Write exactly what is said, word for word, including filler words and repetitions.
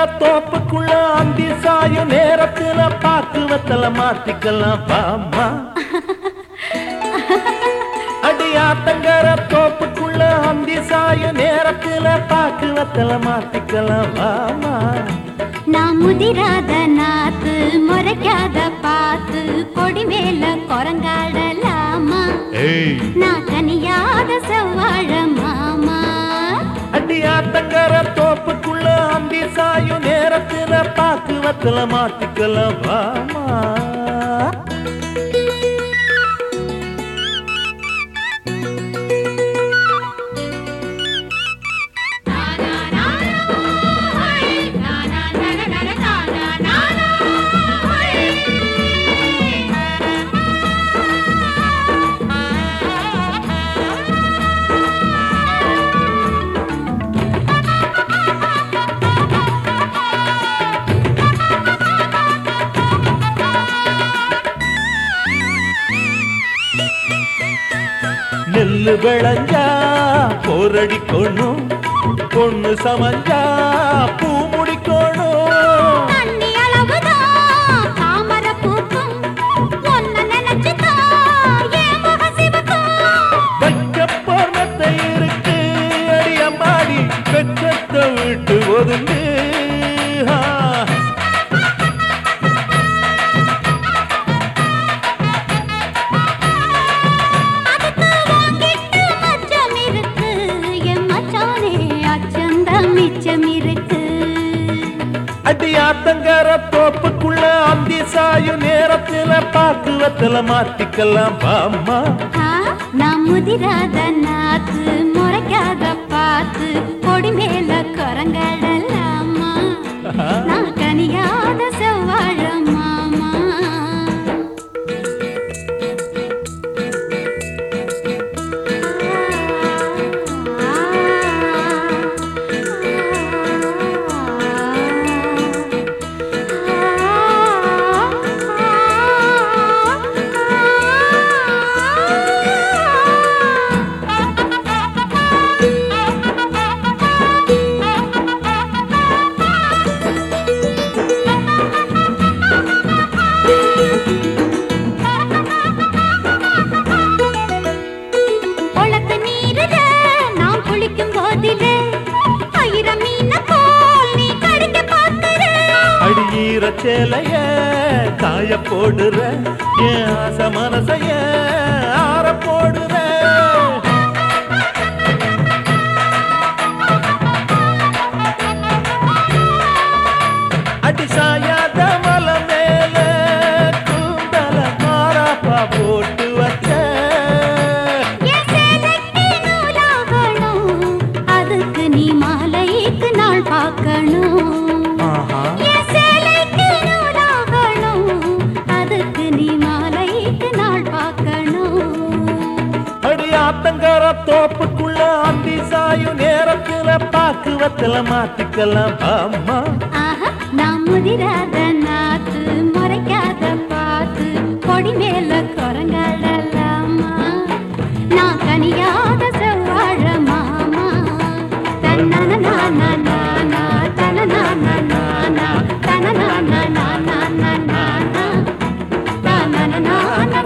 தோப்புக்குள்ள அந்தி சாயும் நேரத்துல பாக்குவத்தல மாத்திக்கலாம் பாமா. அடியாத்தங்கர தோப்புக்குள்ள அந்தி சாயும் நேரத்துல பாக்குவத்தல மாத்திக்கலாம் பாமா. நான் முதிராத நாத்து முறைக்காத பாத்து கொடி மேல குரங்காடலாமா. நான் தனியாத செவ்வாழ மாமா. அடியாத்தங்கர தோப்புக்குள்ள அந்தி சாயும் நேரத்துல பாக்குவத்தல மாத்திக்கலாம் பாமா. நெல்லு விளைஞ்சா போரடிக்கணும், பொண்ணு சமஞ்சா பூ முடிக்கணும். தண்ணி அளவுதான் தாமர பூக்கும், ஒன்ன நினைச்சுதான் என் முக சிவக்கும். வைக்க போர்மத்தை இருக்கு அடியம்மாடி, வெச்சத்தை விட்டு ஒதுங்கு. அடியாத்தங்கர தோப்புக்குள்ள அந்தி சாயும் நேரத்துல பாக்குவத்தல மாத்திக்கலாம் பாமா. நான் முதிராத நாத்து முறைக்காத பாத்து கொடி மேல குரங்கடலாமா. நான் கனியாத செவ்வாழ மாமா. அடியீர சேலைய காய போடுற என் ஆசை மனசைய ஆற போடுற. அடி சாயாத மலை மேல கூந்தல மாறாப்பா போட்டு வச்ச. அதுக்கு நீ மாலைக்கு நாள் பார்க்கணும். அடியாத்தங்கர தோப்புக்குள்ள அந்தி சாயும் நேரத்துல பாக்குவத்தல மாத்திக்கலாம் பாமா. நான் முதிராத நாத்து முறைக்காத பாத்து கொடி மேல குரங்கடலாமா. நான் கனியாத செவ்வாழ மாமா. தன தன